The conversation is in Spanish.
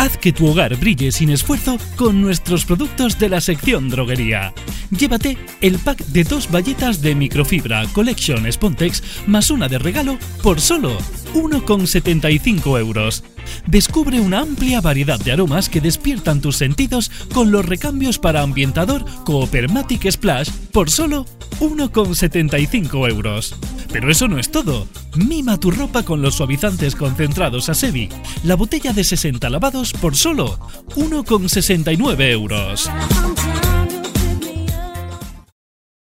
Haz que tu hogar brille sin esfuerzo con nuestros productos de la sección droguería. Llévate el pack de 2 bayetas de microfibra Collection Spontex más una de regalo por solo 1,75 €. Descubre una amplia variedad de aromas que despiertan tus sentidos con los recambios para ambientador Coopermatic Splash por solo 1,75 €. Pero eso no es todo. Mima tu ropa con los suavizantes concentrados Asevi. La botella de 60 lavados por solo 1,69 €.